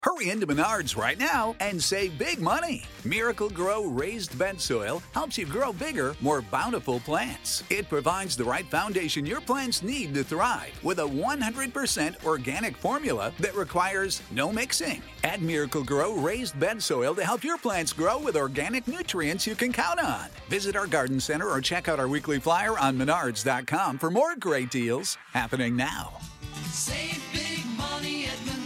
Hurry into Menards right now and save big money. Miracle Grow raised bed soil helps you grow bigger, more bountiful plants. It provides the right foundation your plants need to thrive with a 100% organic formula that requires no mixing. Add Miracle Grow raised bed soil to help your plants grow with organic nutrients you can count on. Visit our garden center or check out our weekly flyer on menards.com for more great deals happening now. Save big money at Menards.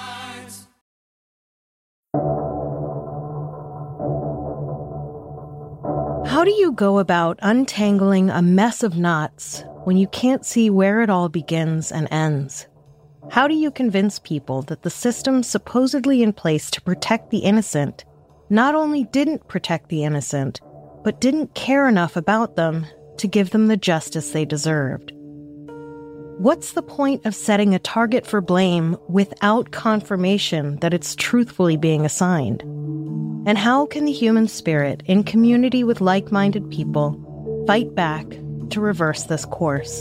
How do you go about untangling a mess of knots when you can't see where it all begins and ends? How do you convince people that the system supposedly in place to protect the innocent not only didn't protect the innocent, but didn't care enough about them to give them the justice they deserved? What's the point of setting a target for blame without confirmation that it's truthfully being assigned? And how can the human spirit, in community with like-minded people, fight back to reverse this course?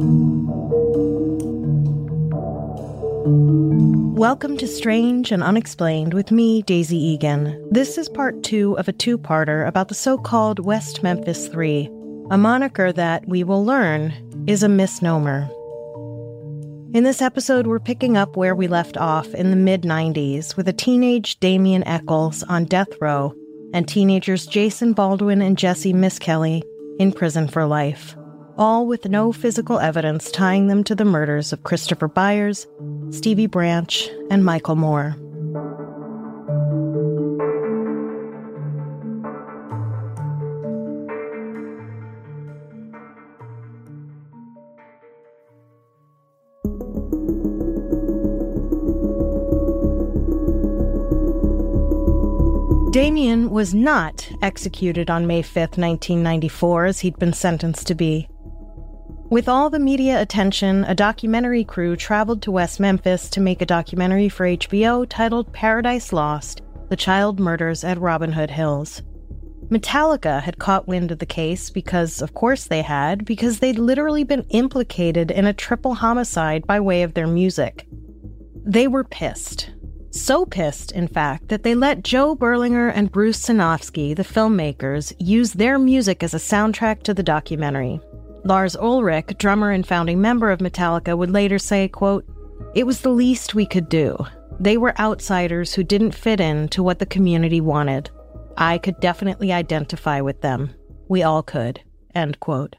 Welcome to Strange and Unexplained with me, Daisy Egan. This is part 2 of a two-parter about the so-called West Memphis 3, a moniker that, we will learn, is a misnomer. In this episode, we're picking up where we left off in the mid-90s with a teenage Damien Echols on death row and teenagers Jason Baldwin and Jesse Miskelly in prison for life, all with no physical evidence tying them to the murders of Christopher Byers, Stevie Branch, and Michael Moore. Damien was not executed on May 5th, 1994, as he'd been sentenced to be. With all the media attention, a documentary crew traveled to West Memphis to make a documentary for HBO titled Paradise Lost: The Child Murders at Robin Hood Hills. Metallica had caught wind of the case because, of course they had, because they'd literally been implicated in a triple homicide by way of their music. They were pissed. So pissed, in fact, that they let Joe Berlinger and Bruce Sinofsky, the filmmakers, use their music as a soundtrack to the documentary. Lars Ulrich, drummer and founding member of Metallica, would later say, quote, "It was the least we could do. They were outsiders who didn't fit in to what the community wanted. I could definitely identify with them. We all could." End quote.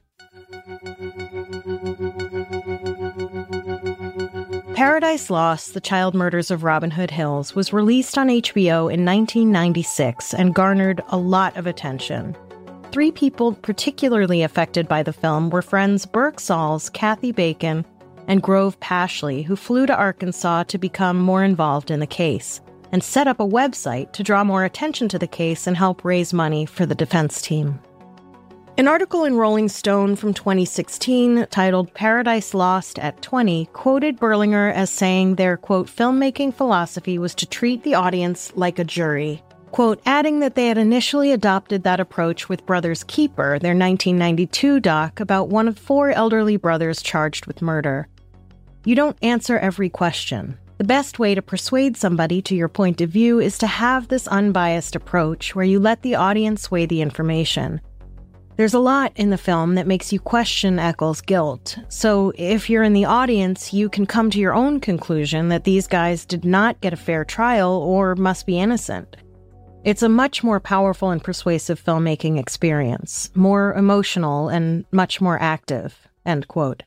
Paradise Lost: The Child Murders of Robin Hood Hills was released on HBO in 1996 and garnered a lot of attention. 3 people particularly affected by the film were friends Burke Sauls, Kathy Bacon, and Grove Pashley, who flew to Arkansas to become more involved in the case and set up a website to draw more attention to the case and help raise money for the defense team. An article in Rolling Stone from 2016 titled Paradise Lost at 20 quoted Berlinger as saying their, quote, filmmaking philosophy was to treat the audience like a jury, quote, adding that they had initially adopted that approach with Brothers Keeper, their 1992 doc about one of 4 elderly brothers charged with murder. You don't answer every question. The best way to persuade somebody to your point of view is to have this unbiased approach where you let the audience weigh the information. There's a lot in the film that makes you question Echols' guilt, so if you're in the audience, you can come to your own conclusion that these guys did not get a fair trial or must be innocent. It's a much more powerful and persuasive filmmaking experience, more emotional and much more active, end quote.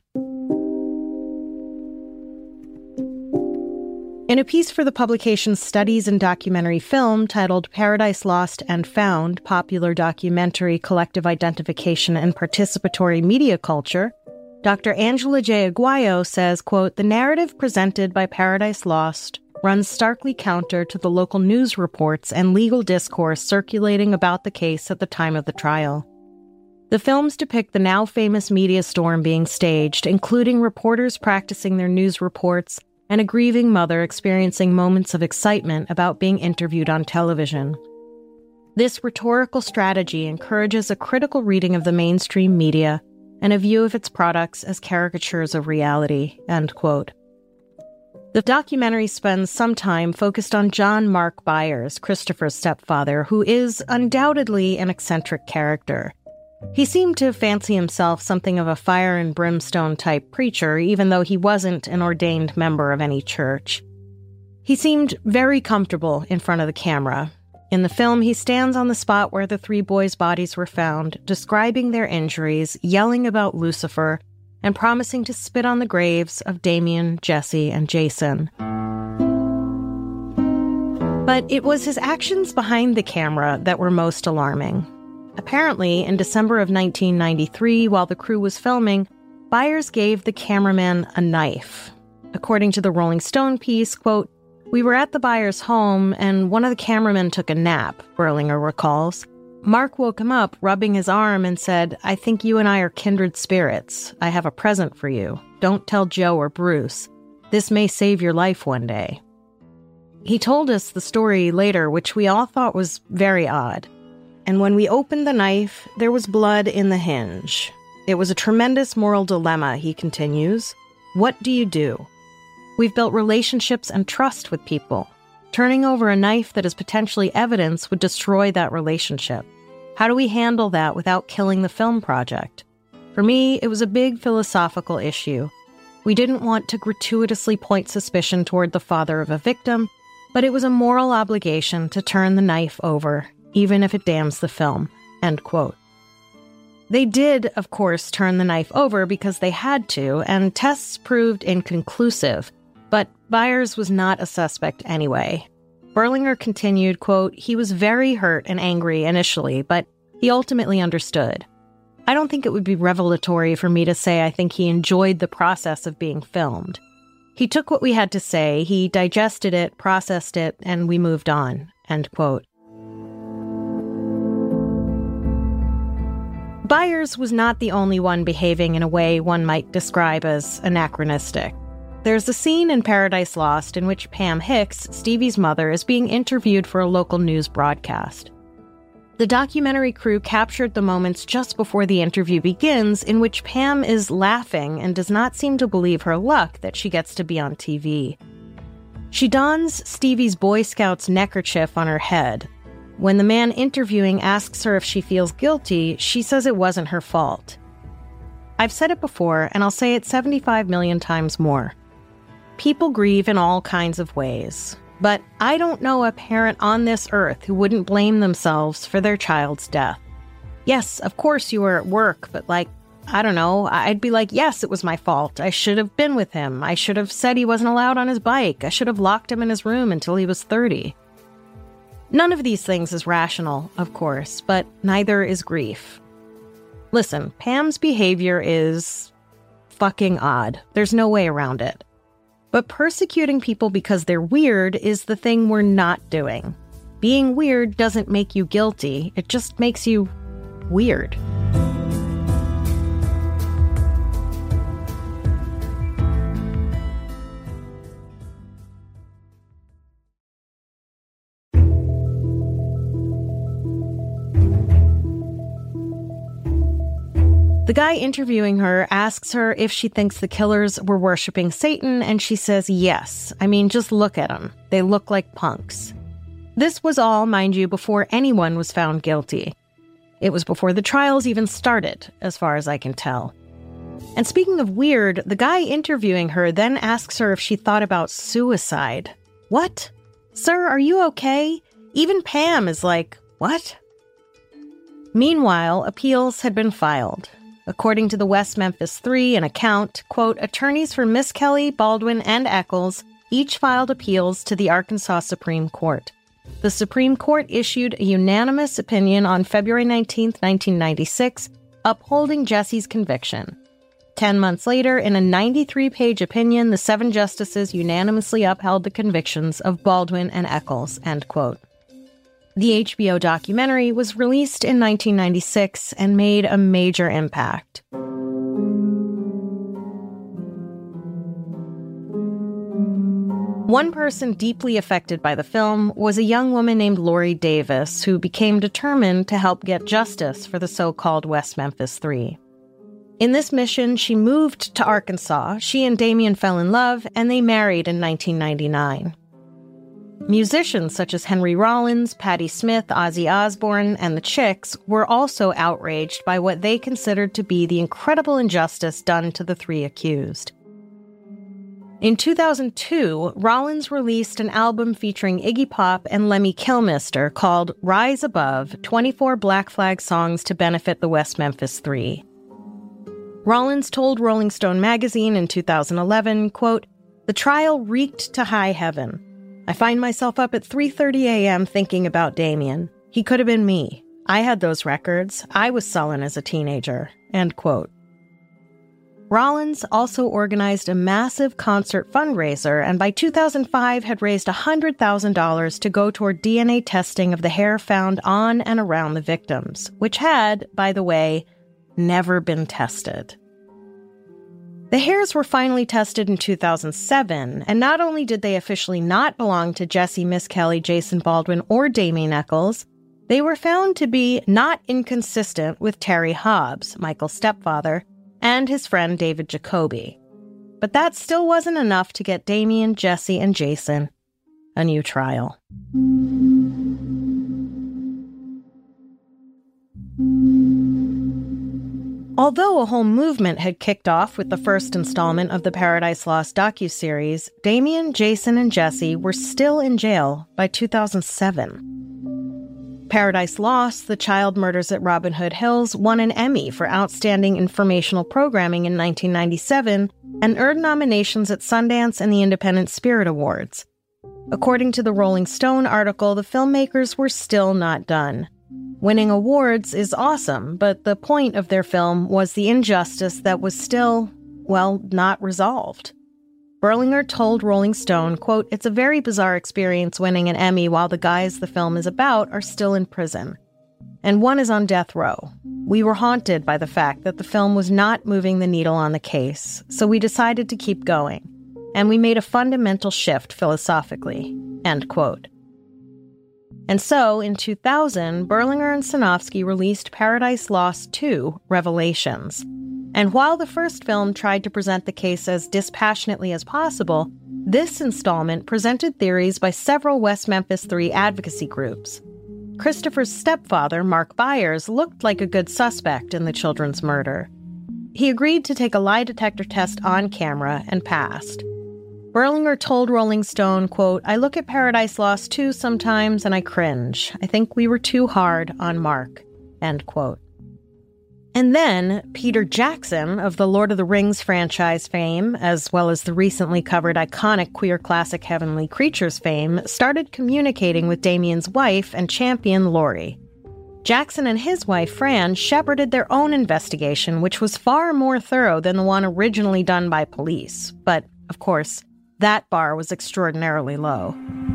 In a piece for the publication Studies in Documentary Film titled Paradise Lost and Found, Popular Documentary Collective Identification and Participatory Media Culture, Dr. Angela J. Aguayo says, quote, the narrative presented by Paradise Lost runs starkly counter to the local news reports and legal discourse circulating about the case at the time of the trial. The films depict the now famous media storm being staged, including reporters practicing their news reports and a grieving mother experiencing moments of excitement about being interviewed on television. This rhetorical strategy encourages a critical reading of the mainstream media and a view of its products as caricatures of reality, end quote. The documentary spends some time focused on John Mark Byers, Christopher's stepfather, who is undoubtedly an eccentric character. He seemed to fancy himself something of a fire and brimstone type preacher, even though he wasn't an ordained member of any church. He seemed very comfortable in front of the camera. In the film, he stands on the spot where the 3 boys' bodies were found, describing their injuries, yelling about Lucifer, and promising to spit on the graves of Damien, Jesse, and Jason. But it was his actions behind the camera that were most alarming. Apparently, in December of 1993, while the crew was filming, Byers gave the cameraman a knife. According to the Rolling Stone piece, quote, "We were at the Byers home, and one of the cameramen took a nap," Berlinger recalls. Mark woke him up, rubbing his arm, and said, "I think you and I are kindred spirits. I have a present for you. Don't tell Joe or Bruce. This may save your life one day." He told us the story later, which we all thought was very odd. "And when we opened the knife, there was blood in the hinge. It was a tremendous moral dilemma," he continues. "What do you do? We've built relationships and trust with people. Turning over a knife that is potentially evidence would destroy that relationship. How do we handle that without killing the film project?" For me, it was a big philosophical issue. We didn't want to gratuitously point suspicion toward the father of a victim, but it was a moral obligation to turn the knife over, even if it damns the film, end quote. They did, of course, turn the knife over because they had to, and tests proved inconclusive. But Byers was not a suspect anyway. Berlinger continued, quote, "He was very hurt and angry initially, but he ultimately understood. I don't think it would be revelatory for me to say I think he enjoyed the process of being filmed. He took what we had to say, he digested it, processed it, and we moved on," end quote. Byers was not the only one behaving in a way one might describe as anachronistic. There's a scene in Paradise Lost in which Pam Hicks, Stevie's mother, is being interviewed for a local news broadcast. The documentary crew captured the moments just before the interview begins in which Pam is laughing and does not seem to believe her luck that she gets to be on TV. She dons Stevie's Boy Scout's neckerchief on her head. When the man interviewing asks her if she feels guilty, she says it wasn't her fault. I've said it before, and I'll say it 75 million times more. People grieve in all kinds of ways, but I don't know a parent on this earth who wouldn't blame themselves for their child's death. Yes, of course you were at work, but I don't know, I'd be like, yes, it was my fault. I should have been with him. I should have said he wasn't allowed on his bike. I should have locked him in his room until he was 30. None of these things is rational, of course, but neither is grief. Listen, Pam's behavior is fucking odd. There's no way around it. But persecuting people because they're weird is the thing we're not doing. Being weird doesn't make you guilty. It just makes you weird. The guy interviewing her asks her if she thinks the killers were worshiping Satan, and she says yes. I mean, just look at them. They look like punks. This was all, mind you, before anyone was found guilty. It was before the trials even started, as far as I can tell. And speaking of weird, the guy interviewing her then asks her if she thought about suicide. What? Sir, are you okay? Even Pam is like, what? Meanwhile, appeals had been filed. According to the West Memphis 3, an account, quote, attorneys for Miss Kelly, Baldwin, and Eccles each filed appeals to the Arkansas Supreme Court. The Supreme Court issued a unanimous opinion on February 19, 1996, upholding Jesse's conviction. 10 months later, in a 93-page opinion, the 7 justices unanimously upheld the convictions of Baldwin and Eccles, end quote. The HBO documentary was released in 1996 and made a major impact. One person deeply affected by the film was a young woman named Lori Davis, who became determined to help get justice for the so-called West Memphis 3. In this mission, she moved to Arkansas. She and Damien fell in love, and they married in 1999. Musicians such as Henry Rollins, Patti Smith, Ozzy Osbourne, and the Chicks were also outraged by what they considered to be the incredible injustice done to the three accused. In 2002, Rollins released an album featuring Iggy Pop and Lemmy Kilmister called Rise Above, 24 Black Flag Songs to Benefit the West Memphis Three. Rollins told Rolling Stone magazine in 2011, quote, "The trial reeked to high heaven. I find myself up at 3:30 a.m. thinking about Damien. He could have been me. I had those records. I was sullen as a teenager." End quote. Rollins also organized a massive concert fundraiser and by 2005 had raised $100,000 to go toward DNA testing of the hair found on and around the victims, which had, by the way, never been tested. The hairs were finally tested in 2007, and not only did they officially not belong to Jesse, Miss Kelly, Jason Baldwin, or Damien Echols, they were found to be not inconsistent with Terry Hobbs, Michael's stepfather, and his friend David Jacoby. But that still wasn't enough to get Damien, Jesse, and Jason a new trial. Although a whole movement had kicked off with the first installment of the Paradise Lost docuseries, Damien, Jason, and Jesse were still in jail by 2007. Paradise Lost, The Child Murders at Robin Hood Hills, won an Emmy for Outstanding Informational Programming in 1997 and earned nominations at Sundance and the Independent Spirit Awards. According to the Rolling Stone article, the filmmakers were still not done. Winning awards is awesome, but the point of their film was the injustice that was still, well, not resolved. Berlinger told Rolling Stone, quote, "It's a very bizarre experience winning an Emmy while the guys the film is about are still in prison. And one is on death row. We were haunted by the fact that the film was not moving the needle on the case, so we decided to keep going. And we made a fundamental shift philosophically." End quote. And so, in 2000, Berlinger and Sinofsky released Paradise Lost 2, Revelations. And while the first film tried to present the case as dispassionately as possible, this installment presented theories by several West Memphis 3 advocacy groups. Christopher's stepfather, Mark Byers, looked like a good suspect in the children's murder. He agreed to take a lie detector test on camera and passed. Berlinger told Rolling Stone, quote, "I look at Paradise Lost 2 sometimes and I cringe. I think we were too hard on Mark." End quote. And then, Peter Jackson of the Lord of the Rings franchise fame, as well as the recently covered iconic queer classic Heavenly Creatures fame, started communicating with Damien's wife and champion, Lori. Jackson and his wife, Fran, shepherded their own investigation, which was far more thorough than the one originally done by police. But, of course, that bar was extraordinarily low.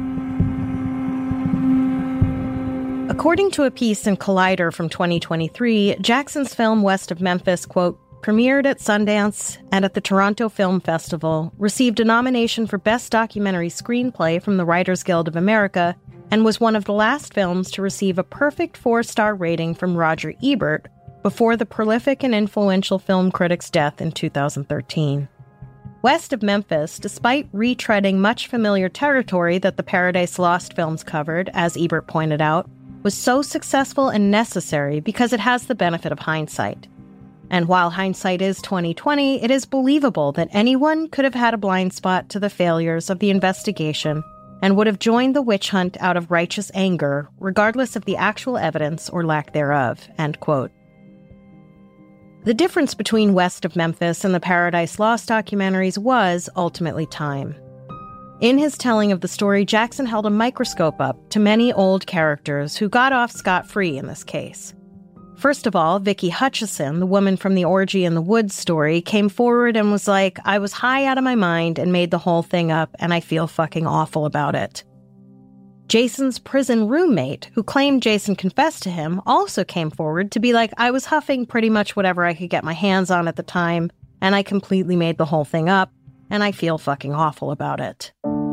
According to a piece in Collider from 2023, Jackson's film West of Memphis, quote, premiered at Sundance and at the Toronto Film Festival, received a nomination for Best Documentary Screenplay from the Writers Guild of America, and was one of the last films to receive a perfect 4-star rating from Roger Ebert before the prolific and influential film critic's death in 2013. West of Memphis, despite retreading much familiar territory that the Paradise Lost films covered, as Ebert pointed out, was so successful and necessary because it has the benefit of hindsight. And while hindsight is 20/20, it is believable that anyone could have had a blind spot to the failures of the investigation and would have joined the witch hunt out of righteous anger, regardless of the actual evidence or lack thereof, end quote. The difference between West of Memphis and the Paradise Lost documentaries was ultimately time. In his telling of the story, Jackson held a microscope up to many old characters who got off scot-free in this case. First of all, Vicky Hutchison, the woman from the Orgy in the Woods story, came forward and was like, "I was high out of my mind and made the whole thing up, and I feel fucking awful about it." Jason's prison roommate, who claimed Jason confessed to him, also came forward to be like, "I was huffing pretty much whatever I could get my hands on at the time, and I completely made the whole thing up, and I feel fucking awful about it."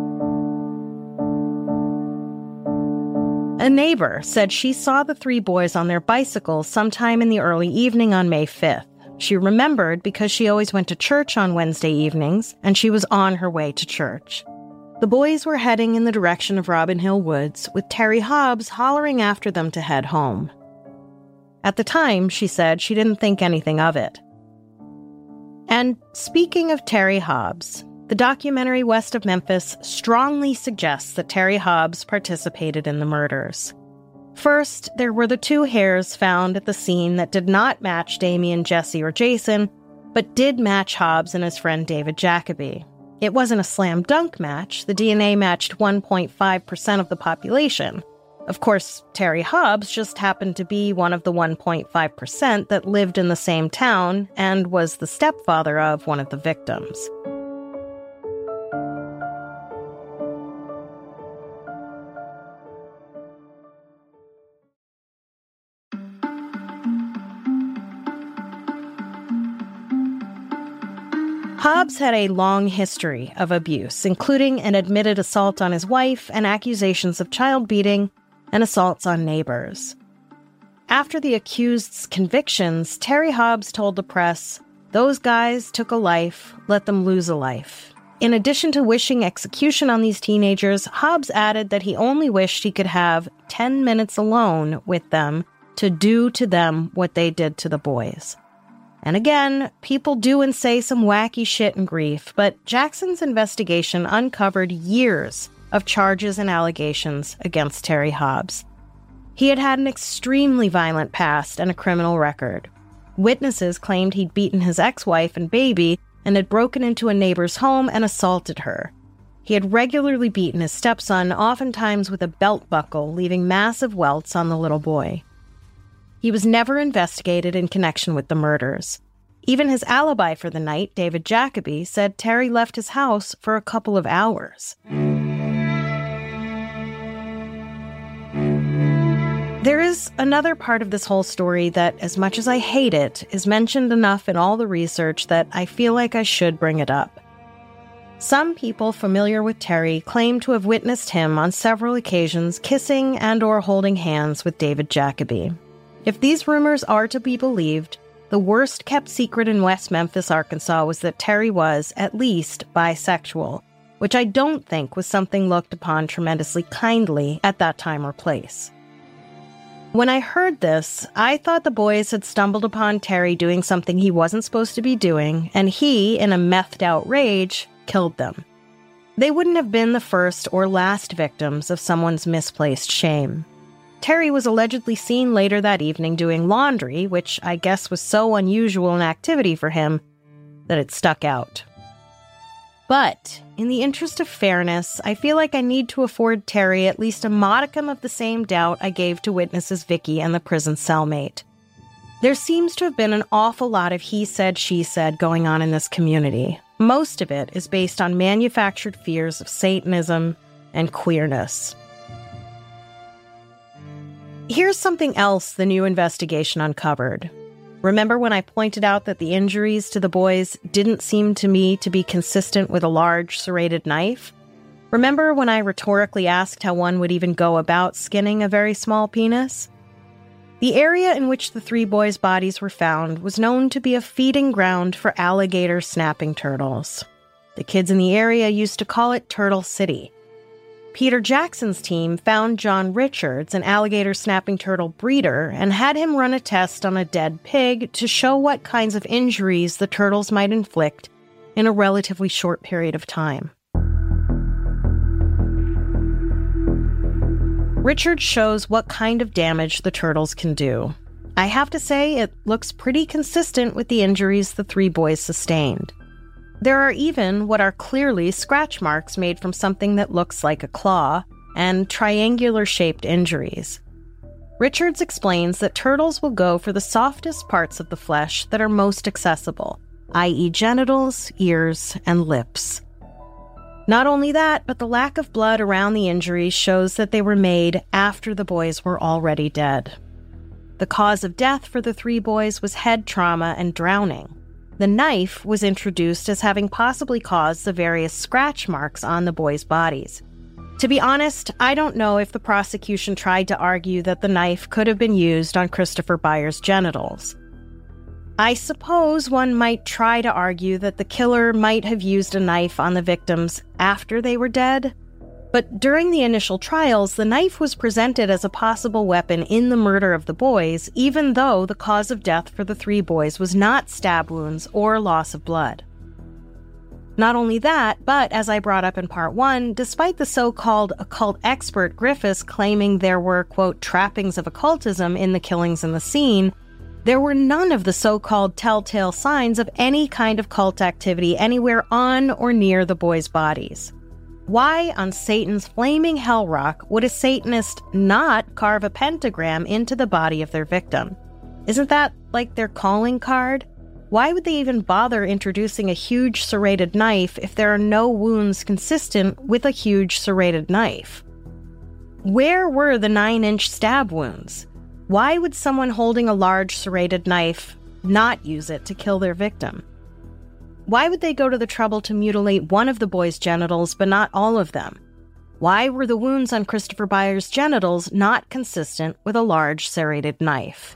A neighbor said she saw the 3 boys on their bicycles sometime in the early evening on May 5th. She remembered because she always went to church on Wednesday evenings, and she was on her way to church. The boys were heading in the direction of Robin Hill Woods, with Terry Hobbs hollering after them to head home. At the time, she said she didn't think anything of it. And speaking of Terry Hobbs, the documentary West of Memphis strongly suggests that Terry Hobbs participated in the murders. First, there were the 2 hairs found at the scene that did not match Damien, Jesse, or Jason, but did match Hobbs and his friend David Jacoby. It wasn't a slam dunk match. The DNA matched 1.5% of the population. Of course, Terry Hobbs just happened to be one of the 1.5% that lived in the same town and was the stepfather of one of the victims. Hobbs had a long history of abuse, including an admitted assault on his wife and accusations of child beating and assaults on neighbors. After the accused's convictions, Terry Hobbs told the press, "Those guys took a life, let them lose a life." In addition to wishing execution on these teenagers, Hobbs added that he only wished he could have 10 minutes alone with them to do to them what they did to the boys. And again, people do and say some wacky shit in grief, but Jackson's investigation uncovered years of charges and allegations against Terry Hobbs. He had an extremely violent past and a criminal record. Witnesses claimed he'd beaten his ex-wife and baby and had broken into a neighbor's home and assaulted her. He had regularly beaten his stepson, oftentimes with a belt buckle, leaving massive welts on the little boy. He was never investigated in connection with the murders. Even his alibi for the night, David Jacoby, said Terry left his house for a couple of hours. There is another part of this whole story that, as much as I hate it, is mentioned enough in all the research that I feel like I should bring it up. Some people familiar with Terry claim to have witnessed him on several occasions kissing and/or holding hands with David Jacoby. If these rumors are to be believed, the worst-kept secret in West Memphis, Arkansas was that Terry was, at least, bisexual, which I don't think was something looked upon tremendously kindly at that time or place. When I heard this, I thought the boys had stumbled upon Terry doing something he wasn't supposed to be doing, and he, in a methed-out rage, killed them. They wouldn't have been the first or last victims of someone's misplaced shame. Terry was allegedly seen later that evening doing laundry, which I guess was so unusual an activity for him that it stuck out. But, in the interest of fairness, I feel like I need to afford Terry at least a modicum of the same doubt I gave to witnesses Vicky and the prison cellmate. There seems to have been an awful lot of he said, she said going on in this community. Most of it is based on manufactured fears of Satanism and queerness. Here's something else the new investigation uncovered. Remember when I pointed out that the injuries to the boys didn't seem to me to be consistent with a large serrated knife? Remember when I rhetorically asked how one would even go about skinning a very small penis? The area in which the 3 boys' bodies were found was known to be a feeding ground for alligator snapping turtles. The kids in the area used to call it Turtle City. Peter Jackson's team found John Richards, an alligator snapping turtle breeder, and had him run a test on a dead pig to show what kinds of injuries the turtles might inflict in a relatively short period of time. Richards shows what kind of damage the turtles can do. I have to say, it looks pretty consistent with the injuries the 3 boys sustained. There are even what are clearly scratch marks made from something that looks like a claw, and triangular-shaped injuries. Richards explains that turtles will go for the softest parts of the flesh that are most accessible, i.e. genitals, ears, and lips. Not only that, but the lack of blood around the injuries shows that they were made after the boys were already dead. The cause of death for the 3 boys was head trauma and drowning. The knife was introduced as having possibly caused the various scratch marks on the boys' bodies. To be honest, I don't know if the prosecution tried to argue that the knife could have been used on Christopher Byers' genitals. I suppose one might try to argue that the killer might have used a knife on the victims after they were dead, but during the initial trials, the knife was presented as a possible weapon in the murder of the boys, even though the cause of death for the 3 boys was not stab wounds or loss of blood. Not only that, but as I brought up in part 1, despite the so-called occult expert Griffiths claiming there were, quote, trappings of occultism in the killings in the scene, there were none of the so-called telltale signs of any kind of cult activity anywhere on or near the boys' bodies. Why on Satan's flaming hell rock would a Satanist not carve a pentagram into the body of their victim? Isn't that like their calling card? Why would they even bother introducing a huge serrated knife if there are no wounds consistent with a huge serrated knife? Where were the 9-inch stab wounds? Why would someone holding a large serrated knife not use it to kill their victim? Why would they go to the trouble to mutilate one of the boys' genitals but not all of them? Why were the wounds on Christopher Byers' genitals not consistent with a large serrated knife?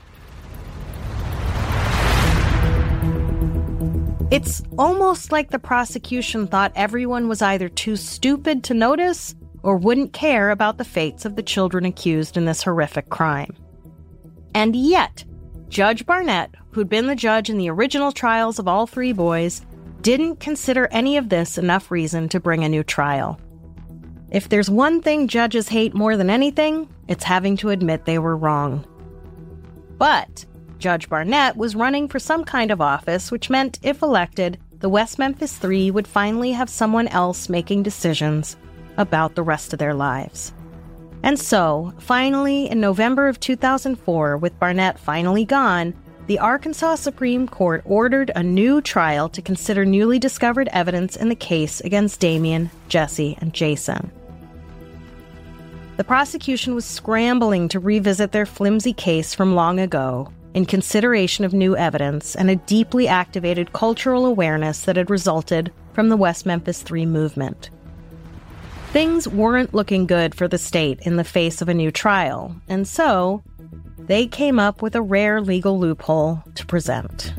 It's almost like the prosecution thought everyone was either too stupid to notice or wouldn't care about the fates of the children accused in this horrific crime. And yet, Judge Barnett, who'd been the judge in the original trials of all 3 boys, didn't consider any of this enough reason to bring a new trial. If there's one thing judges hate more than anything, it's having to admit they were wrong. But Judge Barnett was running for some kind of office, which meant, if elected, the West Memphis 3 would finally have someone else making decisions about the rest of their lives. And so, finally, in November of 2004, with Barnett finally gone, the Arkansas Supreme Court ordered a new trial to consider newly discovered evidence in the case against Damien, Jesse, and Jason. The prosecution was scrambling to revisit their flimsy case from long ago in consideration of new evidence and a deeply activated cultural awareness that had resulted from the West Memphis 3 movement. Things weren't looking good for the state in the face of a new trial, and so they came up with a rare legal loophole to present.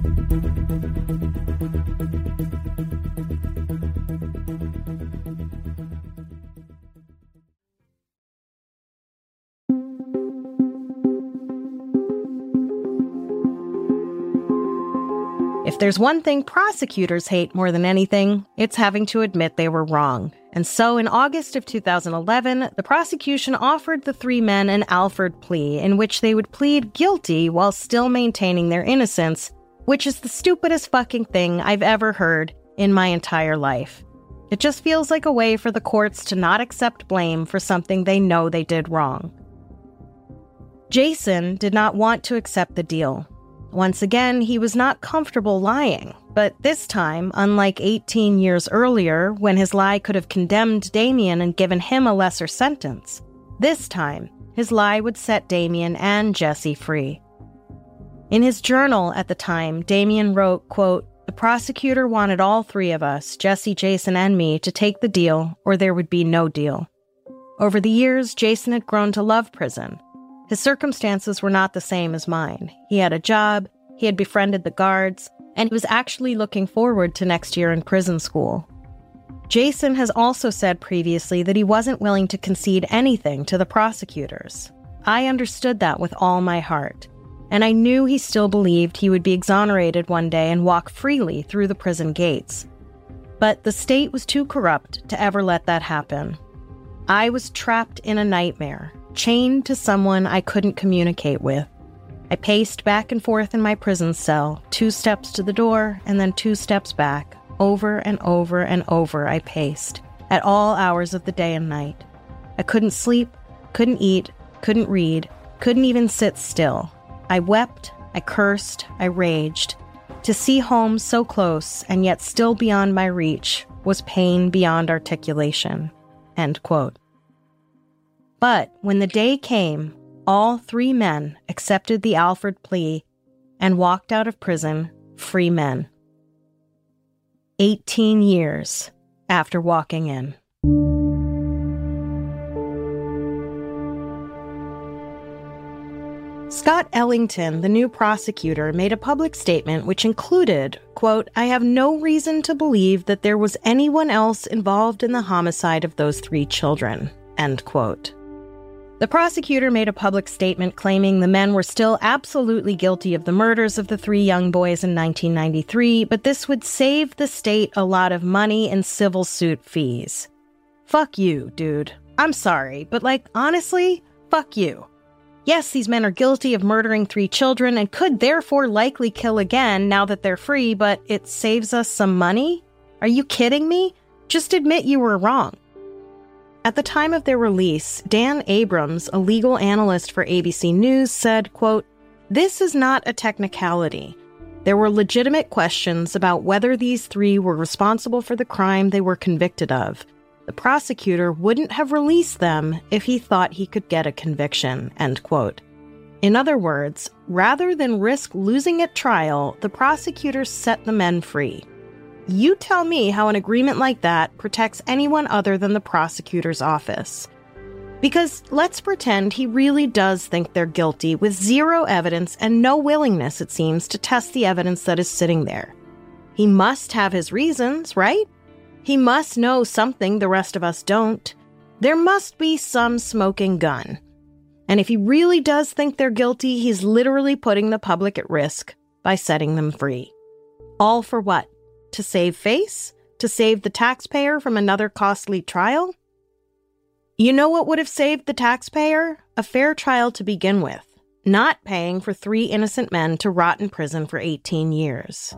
If there's one thing prosecutors hate more than anything, it's having to admit they were wrong. And so in August of 2011, the prosecution offered the 3 men an Alford plea in which they would plead guilty while still maintaining their innocence, which is the stupidest fucking thing I've ever heard in my entire life. It just feels like a way for the courts to not accept blame for something they know they did wrong. Jason did not want to accept the deal. Once again, he was not comfortable lying, but this time, unlike 18 years earlier, when his lie could have condemned Damien and given him a lesser sentence, this time, his lie would set Damien and Jesse free. In his journal at the time, Damien wrote, quote, "The prosecutor wanted all 3 of us, Jesse, Jason, and me, to take the deal, or there would be no deal." Over the years, Jason had grown to love prison. His circumstances were not the same as mine. He had a job, he had befriended the guards, and he was actually looking forward to next year in prison school. Jason has also said previously that he wasn't willing to concede anything to the prosecutors. I understood that with all my heart, and I knew he still believed he would be exonerated one day and walk freely through the prison gates. But the state was too corrupt to ever let that happen. I was trapped in a nightmare, chained to someone I couldn't communicate with. I paced back and forth in my prison cell, 2 steps to the door and then 2 steps back. Over and over and over I paced, at all hours of the day and night. I couldn't sleep, couldn't eat, couldn't read, couldn't even sit still. I wept, I cursed, I raged. To see home so close and yet still beyond my reach was pain beyond articulation." End quote. But when the day came, all 3 men accepted the Alford plea and walked out of prison free men. 18 years after walking in. Scott Ellington, the new prosecutor, made a public statement which included, quote, "I have no reason to believe that there was anyone else involved in the homicide of those 3 children," end quote. The prosecutor made a public statement claiming the men were still absolutely guilty of the murders of the 3 young boys in 1993, but this would save the state a lot of money in civil suit fees. Fuck you, dude. I'm sorry, but honestly, fuck you. Yes, these men are guilty of murdering 3 children and could therefore likely kill again now that they're free, but it saves us some money? Are you kidding me? Just admit you were wrong. At the time of their release, Dan Abrams, a legal analyst for ABC News, said, quote, "This is not a technicality. There were legitimate questions about whether these 3 were responsible for the crime they were convicted of. The prosecutor wouldn't have released them if he thought he could get a conviction," end quote. In other words, rather than risk losing at trial, the prosecutor set the men free. You tell me how an agreement like that protects anyone other than the prosecutor's office. Because let's pretend he really does think they're guilty with 0 evidence and no willingness, it seems, to test the evidence that is sitting there. He must have his reasons, right? He must know something the rest of us don't. There must be some smoking gun. And if he really does think they're guilty, he's literally putting the public at risk by setting them free. All for what? To save face? To save the taxpayer from another costly trial? You know what would have saved the taxpayer? A fair trial to begin with, not paying for 3 innocent men to rot in prison for 18 years.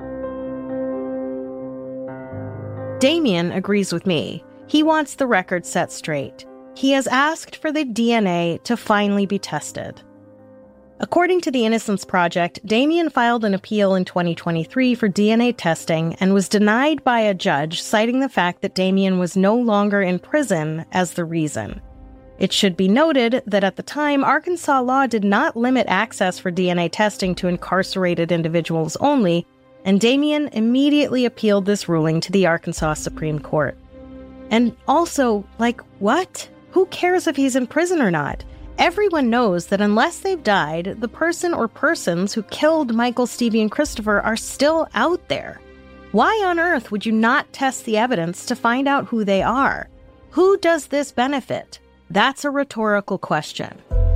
Damien agrees with me. He wants the record set straight. He has asked for the DNA to finally be tested. According to the Innocence Project, Damien filed an appeal in 2023 for DNA testing and was denied by a judge, citing the fact that Damien was no longer in prison as the reason. It should be noted that at the time, Arkansas law did not limit access for DNA testing to incarcerated individuals only, and Damien immediately appealed this ruling to the Arkansas Supreme Court. And also, what? Who cares if he's in prison or not? Everyone knows that unless they've died, the person or persons who killed Michael, Stevie, and Christopher are still out there. Why on earth would you not test the evidence to find out who they are? Who does this benefit? That's a rhetorical question.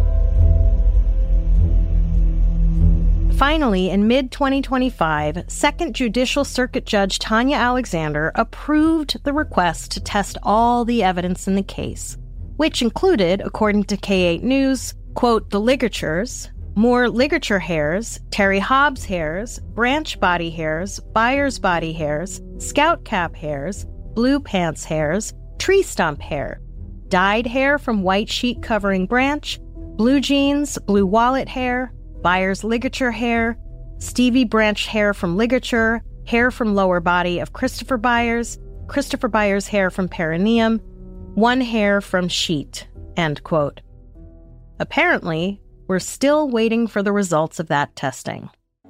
Finally, in mid-2025, Second Judicial Circuit Judge Tanya Alexander approved the request to test all the evidence in the case, which included, according to K8 News, quote, the ligatures, more ligature hairs, Terry Hobbs hairs, branch body hairs, Byers body hairs, scout cap hairs, blue pants hairs, tree stump hair, dyed hair from white sheet covering branch, blue jeans, blue wallet hair, Byers ligature hair, Stevie Branch hair from ligature, hair from lower body of Christopher Byers hair from perineum, 1 hair from sheet, end quote. Apparently, we're still waiting for the results of that testing.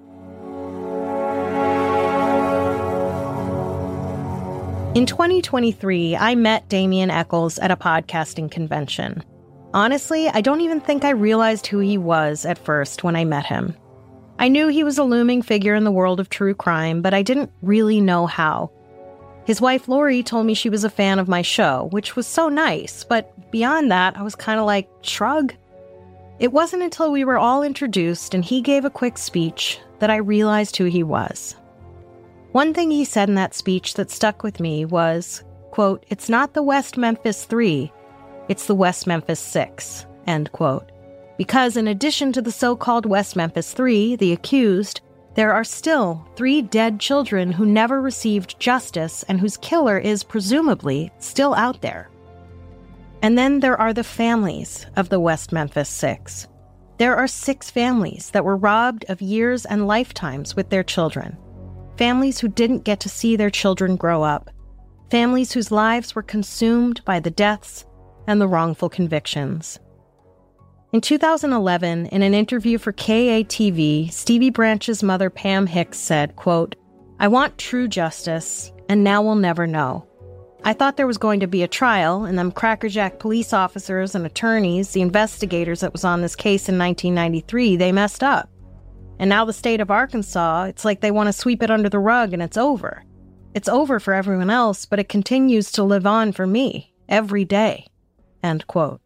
In 2023, I met Damien Echols at a podcasting convention. Honestly, I don't even think I realized who he was at first when I met him. I knew he was a looming figure in the world of true crime, but I didn't really know how. His wife, Lori, told me she was a fan of my show, which was so nice, but beyond that, I was kind of shrug. It wasn't until we were all introduced and he gave a quick speech that I realized who he was. One thing he said in that speech that stuck with me was, quote, "It's not the West Memphis 3, it's the West Memphis 6, end quote. Because in addition to the so-called West Memphis 3, the accused, there are still 3 dead children who never received justice and whose killer is presumably still out there. And then there are the families of the West Memphis 6. There are 6 families that were robbed of years and lifetimes with their children. Families who didn't get to see their children grow up. Families whose lives were consumed by the deaths and the wrongful convictions." In 2011, in an interview for KATV, Stevie Branch's mother Pam Hicks said, quote, "I want true justice, and now we'll never know. I thought there was going to be a trial, and them crackerjack police officers and attorneys, the investigators that was on this case in 1993, they messed up. And now the state of Arkansas, it's like they want to sweep it under the rug and it's over. It's over for everyone else, but it continues to live on for me, every day." End quote.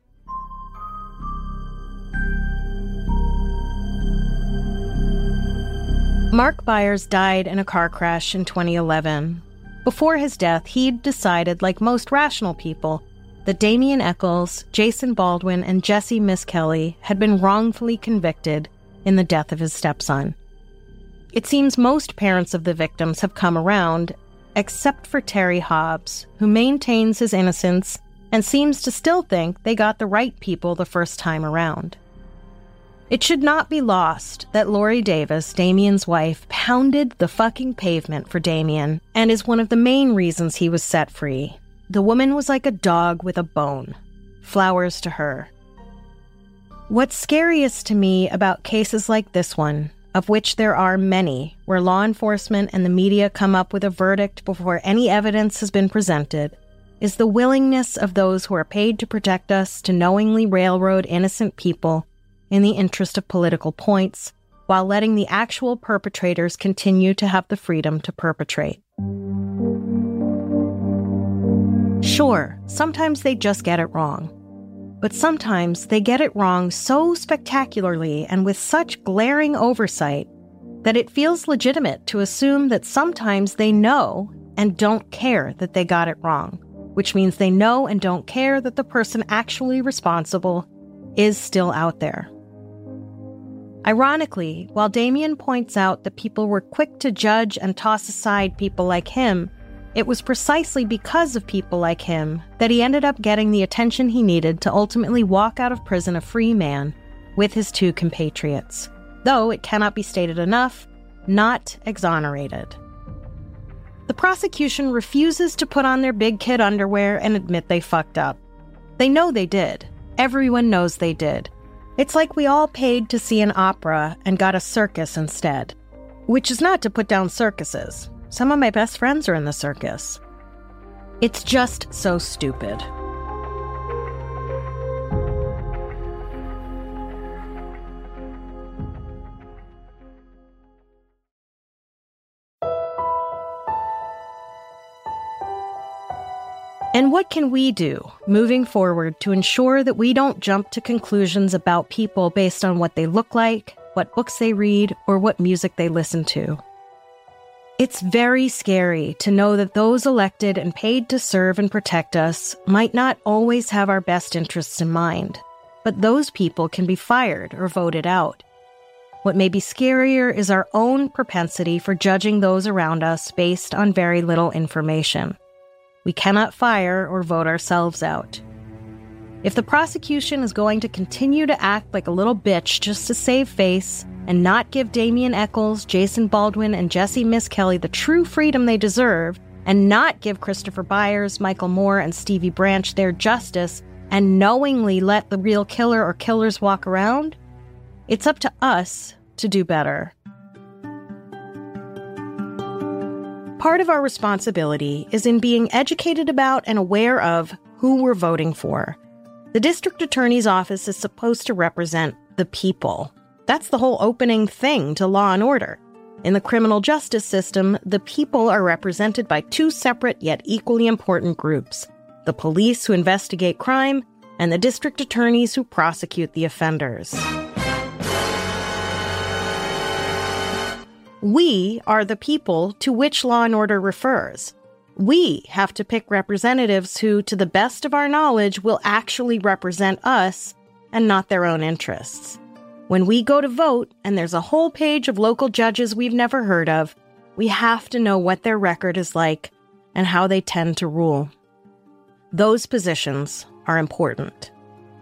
Mark Byers died in a car crash in 2011. Before his death, he'd decided, like most rational people, that Damien Echols, Jason Baldwin, and Jessie Misskelley had been wrongfully convicted in the death of his stepson. It seems most parents of the victims have come around, except for Terry Hobbs, who maintains his innocence and seems to still think they got the right people the first time around. It should not be lost that Lori Davis, Damien's wife, pounded the fucking pavement for Damien and is one of the main reasons he was set free. The woman was like a dog with a bone. Flowers to her. What's scariest to me about cases like this one, of which there are many, where law enforcement and the media come up with a verdict before any evidence has been presented, is the willingness of those who are paid to protect us to knowingly railroad innocent people in the interest of political points, while letting the actual perpetrators continue to have the freedom to perpetrate. Sure, sometimes they just get it wrong. But sometimes they get it wrong so spectacularly and with such glaring oversight that it feels legitimate to assume that sometimes they know and don't care that they got it wrong, which means they know and don't care that the person actually responsible is still out there. Ironically, while Damien points out that people were quick to judge and toss aside people like him, it was precisely because of people like him that he ended up getting the attention he needed to ultimately walk out of prison a free man with his 2 compatriots. Though it cannot be stated enough, not exonerated. The prosecution refuses to put on their big kid underwear and admit they fucked up. They know they did. Everyone knows they did. It's like we all paid to see an opera and got a circus instead. Which is not to put down circuses. Some of my best friends are in the circus. It's just so stupid. And what can we do moving forward to ensure that we don't jump to conclusions about people based on what they look like, what books they read, or what music they listen to? It's very scary to know that those elected and paid to serve and protect us might not always have our best interests in mind, but those people can be fired or voted out. What may be scarier is our own propensity for judging those around us based on very little information. We cannot fire or vote ourselves out. If the prosecution is going to continue to act like a little bitch just to save face and not give Damien Echols, Jason Baldwin, and Jessie Misskelley the true freedom they deserve, and not give Christopher Byers, Michael Moore, and Stevie Branch their justice, and knowingly let the real killer or killers walk around, it's up to us to do better. Part of our responsibility is in being educated about and aware of who we're voting for. The district attorney's office is supposed to represent the people. That's the whole opening thing to Law and Order. In the criminal justice system, the people are represented by 2 separate yet equally important groups: the police who investigate crime and the district attorneys who prosecute the offenders. We are the people to which Law and Order refers. We have to pick representatives who, to the best of our knowledge, will actually represent us and not their own interests. When we go to vote and there's a whole page of local judges we've never heard of, we have to know what their record is like and how they tend to rule. Those positions are important.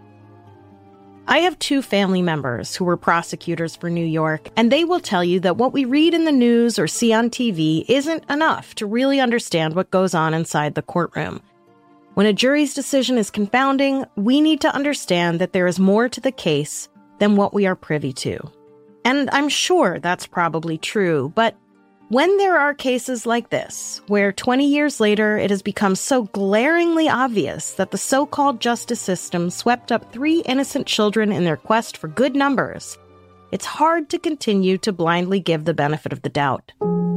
I have 2 family members who were prosecutors for New York, and they will tell you that what we read in the news or see on TV isn't enough to really understand what goes on inside the courtroom. When a jury's decision is confounding, we need to understand that there is more to the case than what we are privy to. And I'm sure that's probably true, but When there are cases like this, where 20 years later it has become so glaringly obvious that the so-called justice system swept up 3 innocent children in their quest for good numbers, it's hard to continue to blindly give the benefit of the doubt.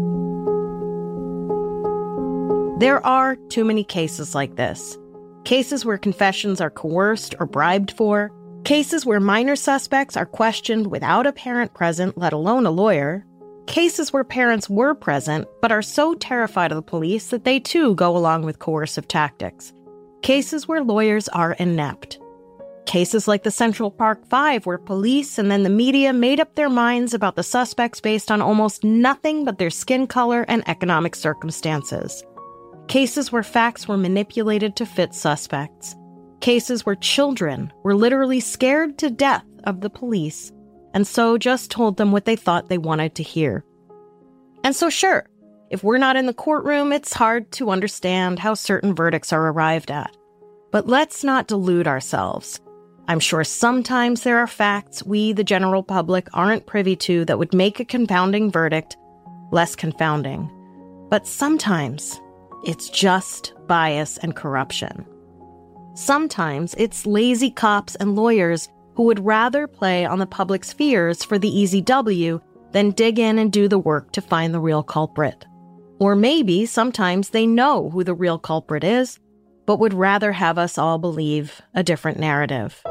There are too many cases like this. Cases where confessions are coerced or bribed for. Cases where minor suspects are questioned without a parent present, let alone a lawyer. Cases where parents were present, but are so terrified of the police that they too go along with coercive tactics. Cases where lawyers are inept. Cases like the Central Park Five, where police and then the media made up their minds about the suspects based on almost nothing but their skin color and economic circumstances. Cases where facts were manipulated to fit suspects. Cases where children were literally scared to death of the police and so just told them what they thought they wanted to hear. And so sure, if we're not in the courtroom, it's hard to understand how certain verdicts are arrived at. But let's not delude ourselves. I'm sure sometimes there are facts we, the general public, aren't privy to that would make a confounding verdict less confounding. But sometimes it's just bias and corruption. Sometimes it's lazy cops and lawyers who would rather play on the public's fears for the easy W than dig in and do the work to find the real culprit. Or maybe sometimes they know who the real culprit is, but would rather have us all believe a different narrative.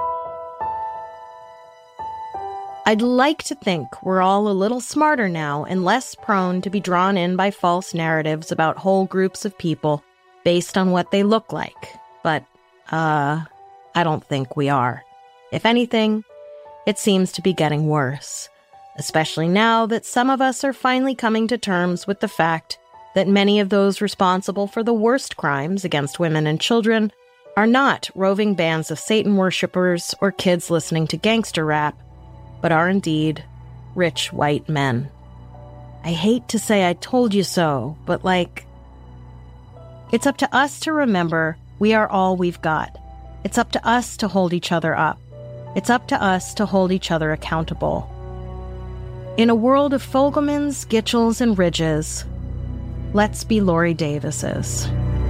I'd like to think we're all a little smarter now and less prone to be drawn in by false narratives about whole groups of people based on what they look like. But, I don't think we are. If anything, it seems to be getting worse, especially now that some of us are finally coming to terms with the fact that many of those responsible for the worst crimes against women and children are not roving bands of Satan worshippers or kids listening to gangster rap, but are indeed rich white men. I hate to say I told you so, but it's up to us to remember we are all we've got. It's up to us to hold each other up. It's up to us to hold each other accountable. In a world of Fogelmans, Gitchels, and Ridges, let's be Lori Davises.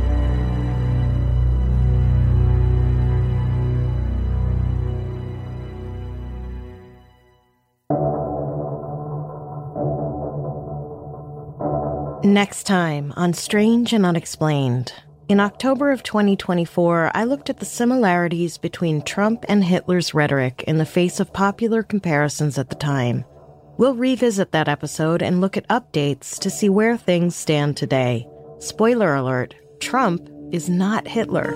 Next time on Strange and Unexplained. In October of 2024, I looked at the similarities between Trump and Hitler's rhetoric in the face of popular comparisons at the time. We'll revisit that episode and look at updates to see where things stand today. Spoiler alert, Trump is not Hitler.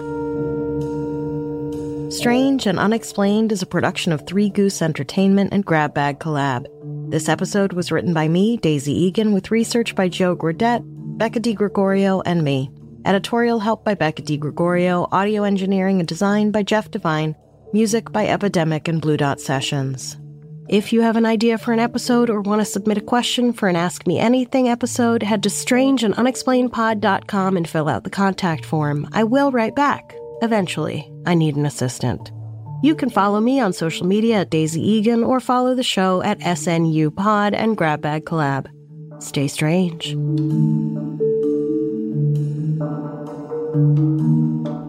Strange and Unexplained is a production of Three Goose Entertainment and Grab Bag Collab. This episode was written by me, Daisy Egan, with research by Joe Gradette, Becca DiGregorio, and me. Editorial help by Becca DiGregorio, audio engineering and design by Jeff Devine, music by Epidemic and Blue Dot Sessions. If you have an idea for an episode or want to submit a question for an Ask Me Anything episode, head to strangeandunexplainedpod.com and fill out the contact form. I will write back. Eventually. I need an assistant. You can follow me on social media at Daisy Egan or follow the show at SNU Pod and Grab Bag Collab. Stay strange.